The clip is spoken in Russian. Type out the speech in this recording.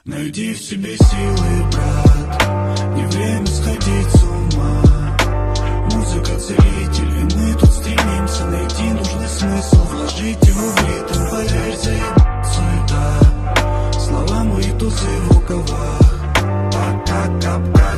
Найди в себе силы, брат, не время сходить с ума. Музыка целитель, и мы тут стремимся найти нужный смысл, вложить его в ритм, поверь, заеб суета. Слова мои тузы в рукавах, пока капка.